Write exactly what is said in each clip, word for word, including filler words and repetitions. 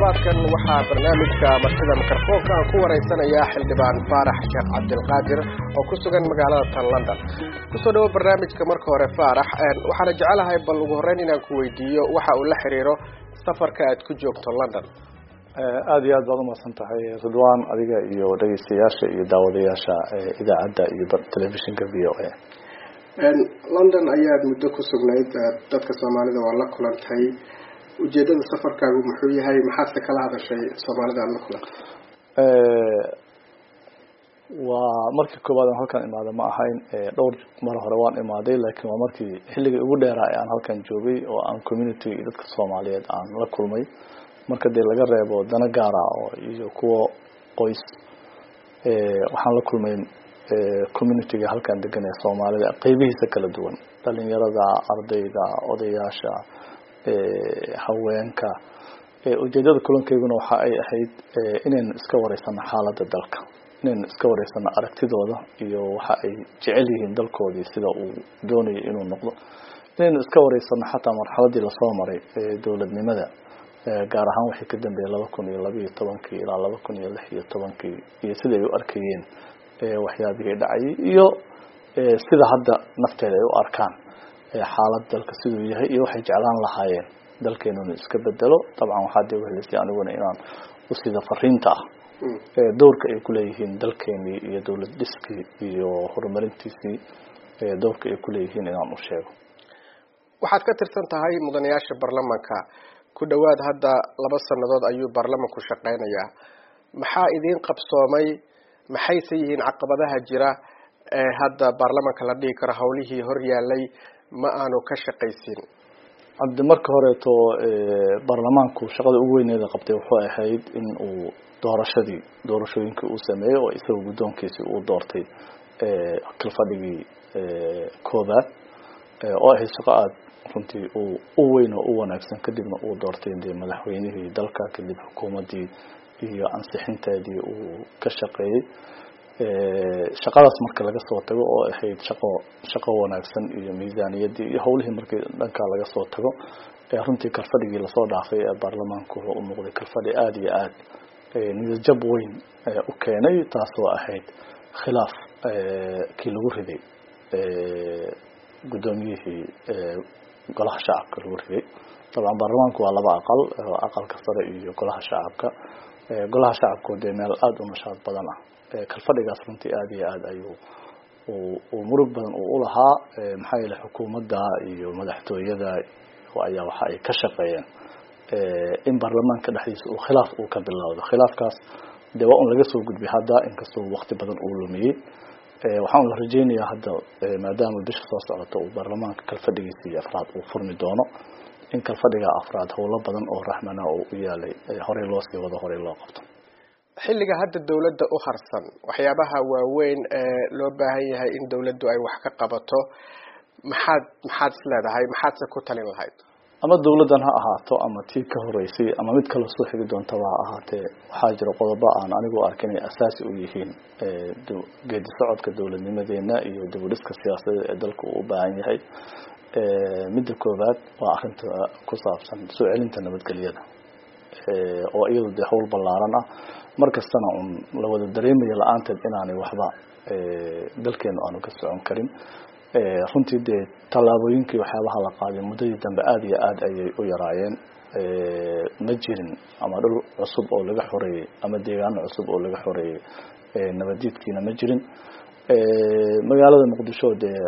toddobaadkan waxaa barnaamijka martida mikrofoonka ku wareysanaya xildhibaan Faarax Sheekh Cabdilqaadir oo ku sugan magaalada London. Kusoo dhawo barnaamijka marka hore Faarax, waxaan jecelahay bal ugu horeyn inaan ku weydiiyo waxa uu la xiriiro safarka aad ku joogto London. aad iyo aad baad u mahadsantahay Ridwaan, adiga iyo dhageystayaasha iyo daawadayaasha idaacadda iyo telefishinka V O A. London ayaad muddo ku sugnayd, dadka Soomaalida waa la kulantay. ujeedada safarkaagu muxuu yahay, maxaad kala hadashay Soomaalida aad la kulantay? ee waa markii koobaad aan halkan imaado ma ahayn, dhowr mar hore waan imaaday, laakiin waa markii xilligii ugu dheeraa aan halkan joogay oo aan community dadka Soomaaliyeed aan la kulmay. marka dee laga reebo dana gaar ah oo iyo kuwa qoys, ee waxaan la kulmay community-ga halkan degan ee Soomaalida qaybihiisa kala duwan, dhalinyarada, ardayda, odayaasha, ee haweenka. ee ujeedada kulankeyguna waxa ay ahayd inaan iska wareysano xaaladda dalka, inaan iska wareysano aragtidooda iyo waxa ay jecel yihiin dalkoodii sida uu doonayo inuu noqdo, inaan iska wareysano xataa marxaladii la soo maray ee dawladnimada, gaar ahaan wixii ka dambeeyay laba kun iyo laba iyo toban ilaa laba kun iyo lix iyo toban iyo sida ay u arkayeen ee waxyaabihii dhacay iyo sida hadda nafteeda ay u arkaan xaalad dalka sidoo yahay iyo waxay jeclaan lahaayeen dalkeenu iska bedelo. dabcan waxa dib u helisay aniguna inaan u sida fariinta ah ee doorka ay ku leeyihiin dalkeeni iyo dawlad dhiskii iyo horumarintiisii ee doorka ay ku leeyihiin inaan u sheego. waxaad ka tirsan tahay mudanayaasha baarlamaanka ku dhawaad hadda laba sanadood ayuu baarlamaanku shaqeynayaa. maxaa idin qabsoomay, maxayse yihiin caqabadaha jira ee hadda baarlamaanka la dhigi karo hawlihii hor yaalay ma aanu ka shaqaysin? hadda marka horeeto baarlamaanku shaqada ugu weyneed ee qabtay wuxuu ahayd in uu doorashadii doorashooyinka uu sameeyo oo isaga guddoonkiisa uu doortay ee kalfadhigii koobaad oo ahayd shaqo aad runtii uu u weyn oo u wanaagsan. kadibna uu doortay madaxweynihii dalka, kadib xukuumadii iyo ansixinteedii uu ka shaqeeyay. shaqadaas marka laga soo tago oo ahayd shaqo shaqo wanaagsan iyo miisaaniyadii iyo howlihii markii dhanka laga soo tago, ee runtii kalfadhigii la soo dhaafay ee baarlamaanku wuxuu u muuqday kalfadhi aad iyo aad niyad jab weyn u keenay, taasoo ahayd khilaaf kii lagu riday guddoomiyihii golaha shacabka lagu riday. dabcan baarlamaanku waa laba aqal, aqalka sare iyo golaha shacabka. golaha shacabku dee meel aad u nashaad badan ah, kalfadhigaas runtii aad iyo aad ayuu uu murug badan uu u lahaa, maxaa yeelay xukuumadda iyo madaxtooyada ayaa waxa ay ka shaqeeyeen in baarlamaanka dhexdiisa uu khilaaf uu ka bilowdo. khilaafkaas dee waa un laga soo gudbay hadda, inkastoo waqti badan uu lumiyey. waxaan la rajeynayaa hadda maadaama bisha soo socoto uu baarlamaanka kalfadhigiisii afraad uu furmi doono, in kalfadhiga afraad howlo badan oo raxmana uu u yaalay horey loo sii wado, horey loo qabto. xilliga hadda dawladda u harsan waxyaabaha waaweyn ee loo baahan yahay in dawladdu ay wax ka qabato, maxaad maxaad isleedahay, maxaadse ku talin lahayd? ama dawladdan ha ahaato ama tii ka horeysay ama mid kale soo xigi doontaba ha ahaatee, waxaa jira qodobo aan anigu arkin inay asaasi u yihiin geedi socodka dawladnimadeena iyo dib u dhiska siyaasadeed ee dalku u baahan yahay. midda koobaad waa arrinta ku saabsan soo celinta nabadgelyada, oo iyadu dee howl ballaaran ah, markastana un la wada dareemayo la-aanteed inaanay waxba dalkeenu aanu ka socon karin. runtii dee tallaabooyinkii waxyaabaha la qaaday muddadii dambe aad iyo aad ayay u yaraayeen. ma jirin ama dhul cusub oo laga xoreeyey ama deegaano cusub oo laga xoreeyey nabadiidkiina ma jirin. magaalada muqdisho dee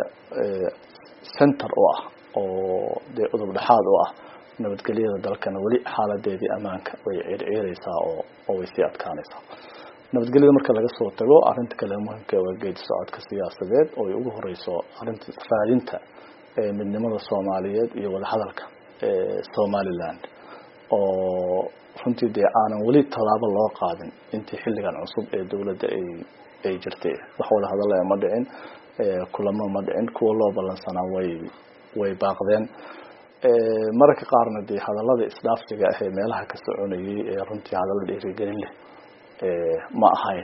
center oo ah oo dee udub dhexaad oo ah nabadgelyada dalkana weli xaaladeedii amaanka way circireysaa oo oo way sii adkaanaysaa. nabadgelyada marka laga soo tago, arrinta kale muhiimka waa geedi socodka siyaasadeed oo ay ugu horeyso arrinta raadinta ee midnimada Soomaaliyeed iyo wada hadalka ee Somaliland, oo runtii dee aanan weli tallaabo loo qaadin intii xilligan cusub ee dawladda ay ay jirtay. wax wada hadal ma dhicin, kulamo ma dhicin, kuwa loo balansanaa way way baaqdeen. mararka qaarna dee hadallada isdhaafsiga ah ee meelaha ka soconayay ee runtii hadallo dhiirigelin leh ma ahayn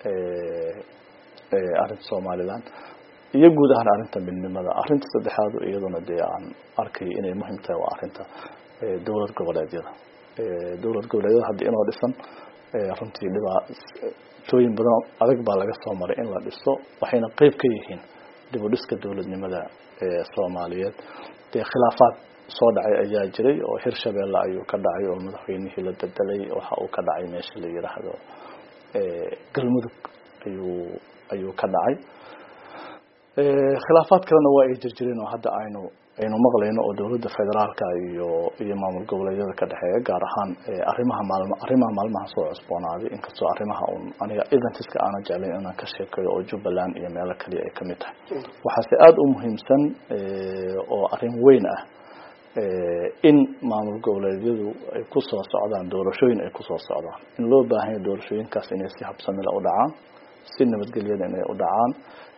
arrinta Somaliland iyo guud ahaan arrinta midnimada. arrinta saddexaad iyaduna dee aan arkay inay muhiim tahay waa arrinta dawlad goboleedyada. dowlad goboleedyada hadii inoo dhisan runtii dhibaatooyin badan adag baa laga soo maray in la dhiso waxayna qayb ka yihiin dib u dhiska dowladnimada ee Soomaaliyeed ee khilaafaad soo dhacay ayaa jiray oo Hirshabeelle ayuu ka dhacay oo madaxweynihii la bedelay waxa uu ka dhacay meesha la yiraahdo ee Galmudug ayuu ayuu ka dhacay ee khilaafaad kalena waa ay jirjireen oo hadda aynu aynu maqlayno oo dowladda federaalka iyo iyo maamul goboleedyada ka dhaxeeya gaar ahaan arrimaha maalmo arrimaha maalmaha soo cusboonaaday inkastoo arrimaha uu aniga eventiska aan jeclayn inaan ka sheekeeyo oo Jubbaland iyo meelo kale ay kamid tahay waxaase aad u muhiimsan oo arrin weyn ah in maamul goboleedyadu ay ku soo socdaan doorashooyin ay ku soo socdaan in loo baahan yahay doorashooyinkaas inay si habsami leh u dhacaan si nabadgelyo inay u dhacaan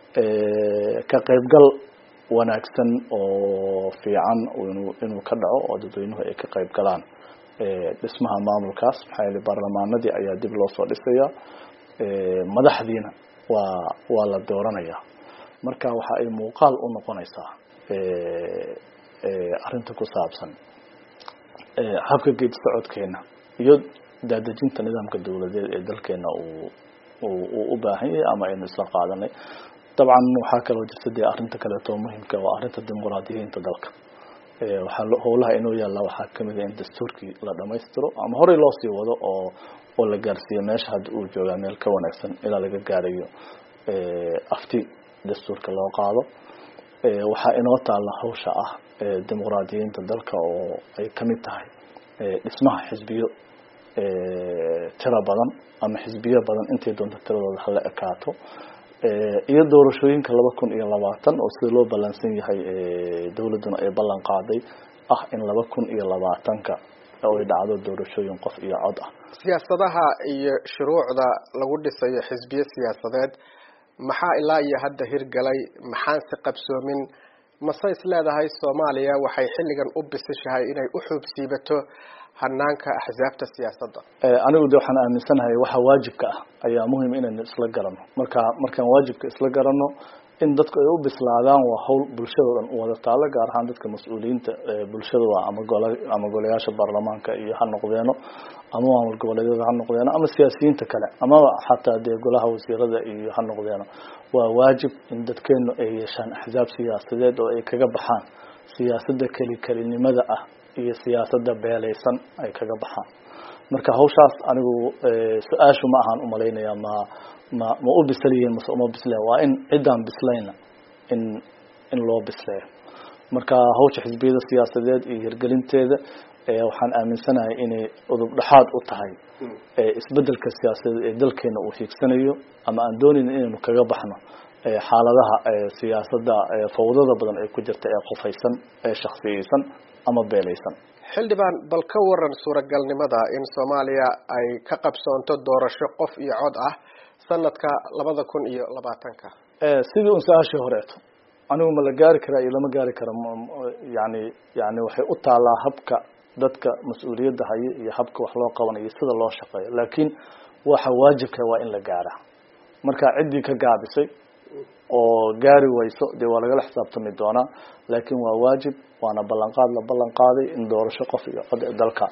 ka qaybgal wanaagsan oo fiican inuu inuu ka dhaco oo dadweynuhu ay ka qayb galaan ee dhismaha maamulkaas maxay la baarlamaanadii ayaa dib loo soo dhisaya ee madaxdiina waa waa la dooranaya marka waxa ay muuqaal u noqonaysaa ee ee arinta ku saabsan ee habka geed socodkeena iyo daadajinta nidaamka dawladeed ee dalkeena uu uu u baahan yahay ama aynu isla qaadanay طبعا waxaa kale oo jirta ee arinta kale oo muhiimka ah arinta dimuqraadiyiinta dalka ee waxa howlaha inuu yaala waxa kamid ah in dastuurkii la dhameystiro ama hore loo sii wado oo oo la gaarsiiyo meesha had uu jooga meel ka wanaagsan ilaa laga gaarayo ee afti dastuurka loo qaado ee waxa inoo taala hawsha ah ee dimuqraadiyiinta dalka oo ay kamid tahay ee dhismaha xisbiyo ee tiro badan ama xisbiyo badan intii doonta tiradooda hal ekaato iyo doorashooyinka laba kun iyo labaatan oo sida loo balansan yahay ee dawladuna ay ballan qaaday ah in laba kun iyo labaatan ka oo ay dhacdo doorashooyin qof iyo cod ah siyaasadaha iyo shuruucda lagu dhisayo xisbiyo siyaasadeed maxaa ilaa iyo hadda hirgalay maxaan si qabsoomin mase isleedahay Soomaaliya waxay xilligan u bisishahay inay u xubsiibato hanaanka axsaabta siyaasadda ee anigu waxaan aaminsanahay waxa waajibka ah ayaa muhiim inaan isla garano marka markaan waajibka isla garano in dadku ay u bislaadaan waa hawl bulshada u wada taala gaar ahaan dadka mas'uuliyiinta bulshada ama golaha ama golayaasha baarlamaanka iyo ha noqdeeno ama maamul goboleedyada ha noqdeeno ama siyaasiyiinta kale ama xataa de golaha wasiirada iyo ha noqdeeno waa waajib in dadkeenu ay yeeshaan axsaab siyaasadeed oo ay kaga baxaan siyaasadda kali kalinimada ah iyo siyaasadda beelaysan ay kaga baxaan marka hawshaas anigu su'aashu ma ahan u maleynaya ma ma ma u bisleeyeen ma uma bislee waa in ciidan bislayna in in loo bisleeyo marka hawsha xisbiyada siyaasadeed iyo hirgelinteeda ee waxaan aaminsanahay inay udub dhaxaad u tahay ee isbedelka siyaasadeed ee dalkeena uu fiigsanayo ama aan doonin inaynu kaga baxno ee xaaladaha ee siyaasadda ee fawdada badan ay ku jirta ee qofaysan ee shakhsiyeysan ama beelaysan xildhibaan bal ka waran suuragalnimada in Soomaaliya ay ka qabsoonto doorasho qof iyo cod ah sanadka laba kun iyo labaatan ka ee sidii uu saashay horeeto anigu ma la gaari karaa iyo lama gaari karo yaani yaani waxay u taalaa habka dadka mas'uuliyadda haya iyo habka wax loo qabanayo sida loo shaqeeyo laakiin waxa waajibka waa in la gaara marka cidii ka gaabisay oo gaari wayso de waa laga xisaabtami doonaa laakiin waa waajib waana ballan qaad la ballan qaaday in doorasho qof iyo cod dalka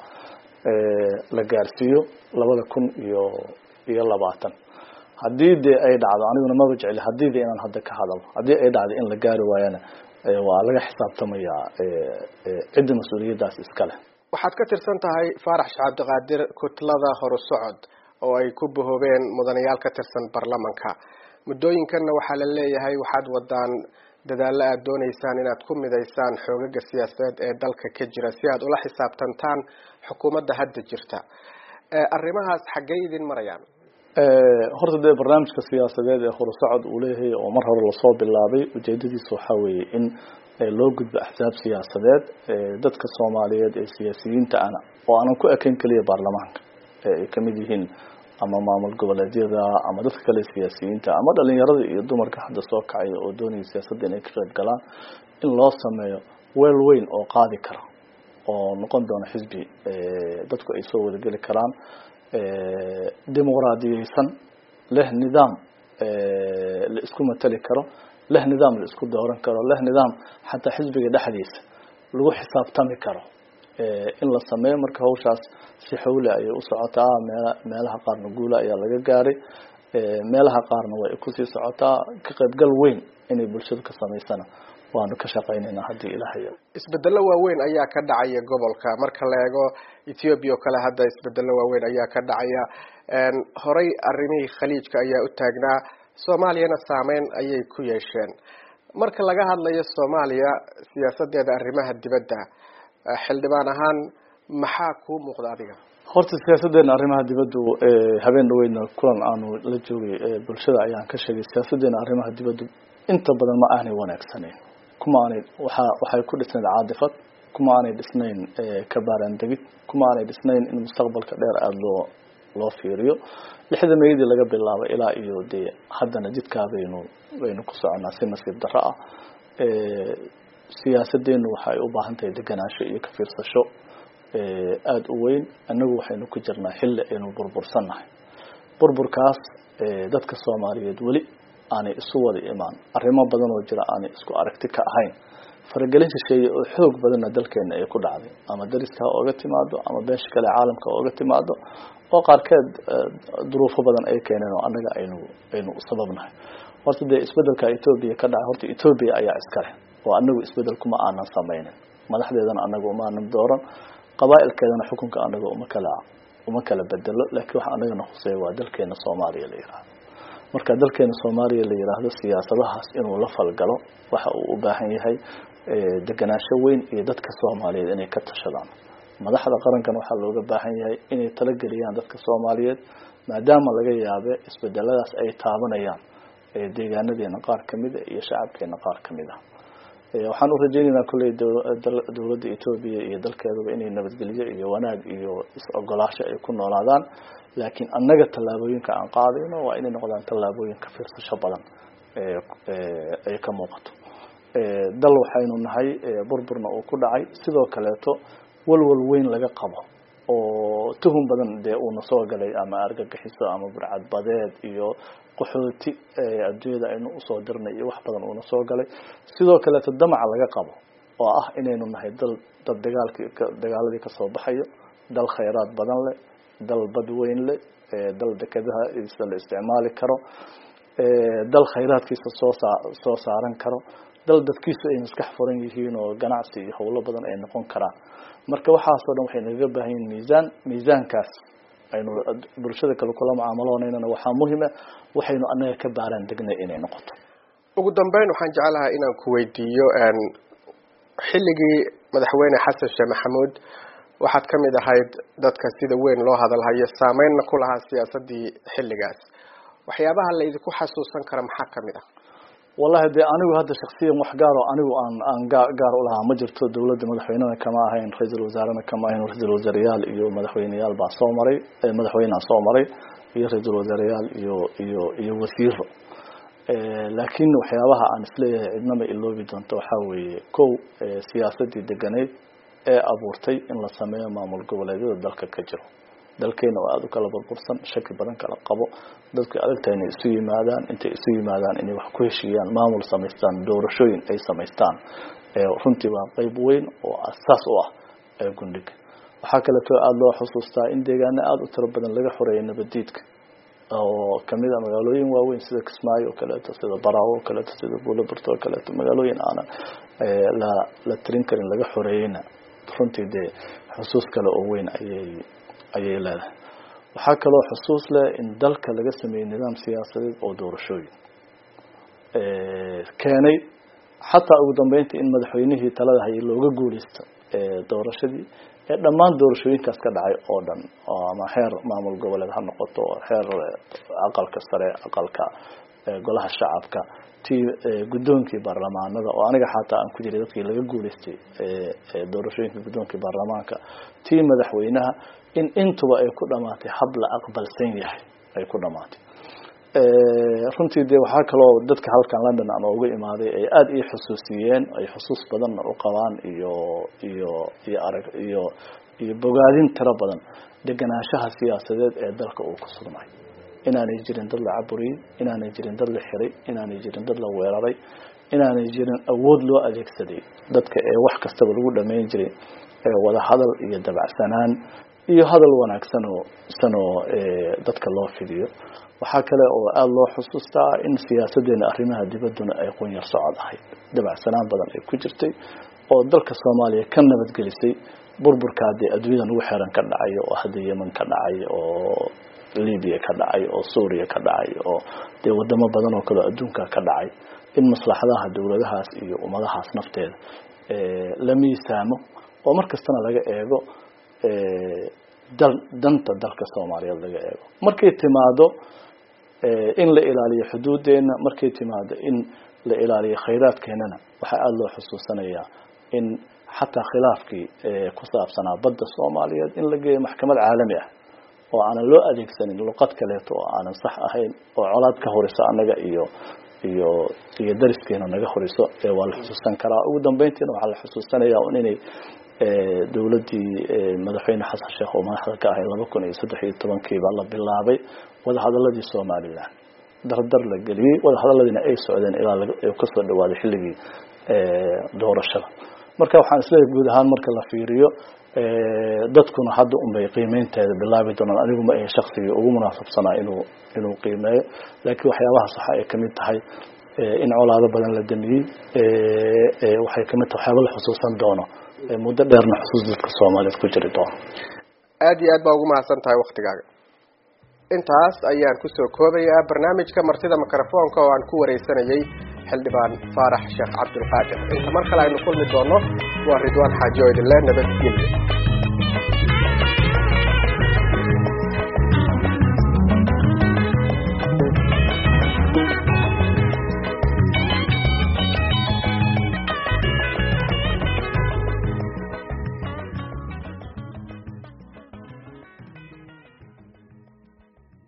ee la gaarsiiyo laba kun iyo labaatan hadii de ay dhacdo aniguna ma jecel hadii de inaan hadda ka hadalo hadii ay dhacdo in la gaari waayana waa laga xisaabtamaya ee cidda mas'uuliyadaas iska leh waxaad ka tirsan tahay Faarax Shacab Qaadir kutlada hor socod oo ay ku bohobeen mudanayaal ka tirsan baarlamaanka muddooyinkan waxa la leeyahay waxaad wadaan dadaalo aad doonaysaan inaad ku midaysaan xoogagga siyaasadeed ee dalka ka jira si aad ula xisaabtantaan xukuumadda hadda jirta ee arrimahaas xagee idin marayaan ee horta de barnaamijka siyaasadeed ee hor socod uu leeyahay oo mar hore la soo bilaabay ujeedadiisu waxa weeye in loo gudbo axsaab siyaasadeed ee dadka Soomaaliyeed ee siyaasiyiinta ana oo aan ku ekeyn kaliya baarlamaanka ee kamid yihiin ama maamul goboleedyada ama dadka kale siyaasiyiinta ama dhalinyarada iyo dumarka hadda soo kacay oo doonaya siyaasadda inay ka qayb galaan in loo sameeyo weel weyn oo qaadi kara oo noqon doona xisbi ee dadku ay soo wada gali karaan ee dimuqraadiyeysan leh nidaam ee la isku matali karo leh nidaam la isku dooran karo leh nidaam xataa xisbiga dhexdiisa lagu xisaabtami karo in la sameeyo marka hawshaas si xawli ay u socotaa meelaha qaarna guula ayaa laga gaaray meelaha qaarna way ku sii socotaa ka qaybgal weyn inay bulshada ka sameysana waanu ka shaqeynaynaa hadii ilaahay isbedelo waaweyn ayaa ka dhacaya gobolka marka la eego Ethiopia kale hadda isbedelo waaweyn ayaa ka dhacaya een horay arrimihii khaliijka ayaa u taagnaa Soomaaliyana saameyn ayay ku yeesheen marka laga hadlayo Soomaaliya siyaasadeeda arrimaha dibadda xildhibaan ahaan maxaa ku muuqda adiga horta siyaasadeena arrimaha dibadda ee habeen dhaweyna kulan aanu la joogay bulshada ayaan ka sheegay siyaasadeena arrimaha dibadda inta badan ma aanay wanaagsaneyn kuma aanay waxa waxay ku dhisnayd caadifad kuma aanay dhisnayn ka baaran degid kuma aanay dhisnayn in mustaqbalka dheer aad loo loo fiiriyo lixda meeyadii laga bilaabo ilaa iyo de haddana jidka baynu baynu ku soconaa si nasiib darro ah ee siyaasadeenu waxay u baahan tahay deganaansho iyo ka fiirsasho ee aad u weyn anagu waxaynu ku jirnaa xilli aynu burbursanahay burburkaas ee dadka Soomaaliyeed wali aanay isu wada imaan arrimo badan oo jira aanay isku aragti ka ahayn faragelinta shay oo xoog badan dalkeena ay ku dhacday ama dariska ooga timaado ama beesha kale caalamka ooga timaado oo qaarkeed duruufo badan ay keeneen oo anaga aynu aynu sababnahay horta de isbedelka Ethiopia ka dhacay horta Ethiopia ayaa iska leh oo anagu isbedel kuma aanan sameeynin madaxdeedana anagu ma aanan dooran qabaa'ilkeedana xukunka anagu uma kala uma kala bedelo laakiin waxa anagana khusay waa dalkeena Soomaaliya la yiraahdo marka dalkeena Soomaaliya la yiraahdo siyaasadahaas inuu la falgalo waxa uu u baahan yahay deganaansho weyn iyo dadka Soomaaliyeed inay ka tashadaan madaxda qarankan waxa looga baahan yahay inay tala galiyaan dadka Soomaaliyeed maadaama laga yaabo isbedeladaas ay taabanayaan ee deegaanadeena qaar kamid ah iyo shacabkeena qaar kamid ah ee waxaan u rajaynaynaa kulay dawladda Ethiopia iyo dalkeeduba inay nabadgelyo iyo wanaag iyo is ogolaasho ay ku noolaadaan laakiin annaga talaabooyinka aan qaadayno waa inay noqdaan talaabooyin ka fiirsasho badan ee ay ka muuqato ee dal waxaynu nahay burburna oo ku dhacay sidoo kaleeto walwal weyn laga qabo oo tuhun badan de uu soo galay ama argagixiso ama burcad badeed iyo qaxooti adduunyada aynu u soo dirnay iyo wax badan uu soo galay sidoo kaleeto damac laga qabo oo ah inaynu nahay dal dad dagaalkii dagaaladii ka soo baxayo dal khayraad badan leh dal bad weyn leh dal dekadaha la isticmaali karo dal khayraadkiisa soo soo saaran karo dal dadkiisu ay maskax furan yihiin oo ganacsi iyo hawlo badan ay noqon karaan marka waxa soo dhan waxay naga baahan yihiin miisaan miisaankaas aynu bulshada kala kula macaamaloonayna waxa muhiim ah waxaynu anaga ka baaran degnay inay noqoto ugu dambeyn waxaan jecelahay inaan ku weydiiyo aan xilligii madaxweyne Xasan Sheekh Maxamuud waxaad kamid ahayd dadka sida weyn loo hadalhayo saameynna ku lahaa siyaasadii xilligaas waxyaabaha la idinku xasuusan kara maxaa kamid ah wallahi de anigu hadda shakhsiyan wax gaar ah anigu aan aan gaar u lahaa ma jirto dawladda madaxweynaha kama ahayn ra'iisul wasaarana kama ahayn ra'iisul wasaarayaal iyo madaxweynayaal baa soo maray madaxweynaha soo maray iyo ra'iisul wasaarayaal iyo iyo iyo wasiiro ee laakiin waxyaabaha aan isleeyahay cidnaba iloobi doonto waxa weeye kow siyaasadii deganeed ee abuurtay in la sameeyo maamul goboleedyada dalka ka jiro dalkeena waa aad u kala burbursan shaki badan kala qabo dadka aragtay inay isu yimaadaan intay isu yimaadaan inay wax ku heshiiyaan maamul sameystaan doorashooyin ay sameystaan ee runtii waa qayb weyn oo asaas u ah ee gundhig waxa kale oo aad loo xusuustaa in deegaano aad u tiro badan laga xoreeyay nabadiidka oo kamid ah magaalooyin waaweyn sida Kismaayo oo kale sida Baraawo oo kale sida Buulaburto oo kale magaalooyin aan la la tirin karin laga xoreeyayna runtii de xusuus kale oo weyn ayay ayay leedahay waxa kale oo xusuus leh in dalka laga sameeyay nidaam siyaasadeed oo doorashooyin ee keenay xataa ugu dambeyntii in madaxweynihii talada hayay looga guuleysto ee doorashadii ee dhammaan doorashooyinkaas ka dhacay oo dhan ama heer maamul goboleed ha noqoto heer aqalka sare aqalka golaha shacabka tii gudoonkii baarlamaanada oo aniga xataa aan ku jiray dadkii laga guuleystay ee doorashooyinka gudoonkii baarlamaanka tii madaxweynaha in intuba ay ku dhamaatay hab la aqbalsan yahay ay ku dhamaatay ee runtii de waxa kale oo dadka halkan London aan ugu imaaday ay aad ii xusuusiyeen ay xusuus badan u qabaan iyo iyo iyo arag iyo iyo bogaadin tira badan deganaanshaha siyaasadeed ee dalka uu ku sugnay inaanay jirin dad la caburiyay inaanay jirin dad la xiray inaanay jirin dad la weeraray inaanay jirin awood loo adeegsaday dadka ee wax kasta lagu dhameyn jiray wada hadal iyo dabacsanaan iyo hadal wanaagsan oo sano dadka loo fidiyo waxa kale oo aad loo xusuustaa in siyaasadeena arrimaha dibadduna ay qoon yar socod ahayd dabacsanaan badan ay ku jirtay oo dalka Soomaaliya ka nabad gelisay burburka hadii adduunyadan ugu xeeran ka dhacay oo hadii Yemen ka dhacay oo Liibiya ka dhacay oo Suuriya ka dhacay oo de wadamo badan oo kale adduunka ka dhacay in maslaxadaha dawladahaas iyo ummadahaas nafteeda ee la miisaamo oo markastana laga eego ee dal danta dalka Soomaaliya laga eego markay timaado ee in la ilaaliyo xuduudeena markay timaado in la ilaaliyo khayraadkeenana waxa aad loo xusuusanayaa in xataa khilaafkii ee ku saabsanaa badda Soomaaliyeed in la geeyo maxkamad caalami ah oo aan loo adeegsanin luqad kale oo aan sax ahayn oo colaad ka horeysa anaga iyo iyo iyo dariskeena naga horeyso ee waa la xusuusan karaa ugu dambeyntiina waxa la xusuusanayaa inay ee dawladii madaxweyne Xasan Sheekh oo madaxda ka ahay laba kun iyo saddex iyo toban kii baa la bilaabay wada hadaladii Soomaaliland dardar la galiyay wada hadaladina ay socdeen ilaa ay ka soo dhawaaday xilligii ee doorashada marka waxaan isleeyahay guud ahaan marka la fiiriyo ee dadkuna hadda un bay qiimeynteeda bilaabi doonaan anigu ma ay shakhsiga ugu munaasabsanaa inuu inuu qiimeeyo laakiin waxyaabaha sax ay kamid tahay in colaado badan la damiyay ee waxay kamid tahay waxyaabo la xusuusan doono muddo dheerna xusuus dadka Soomaaliyeed ku jiri doono aad iyo aad baa ugu mahadsan tahay waqtigaaga intaas ayaan ku soo koobayaa barnaamijka martida mikrofoonka oo aan ku wareysanayay xildhibaan Faarax Sheekh Cabdulqaadir inta mar kale aynu kulmi doono waa Ridwaan Xaaji oo idin leh nabadgelyo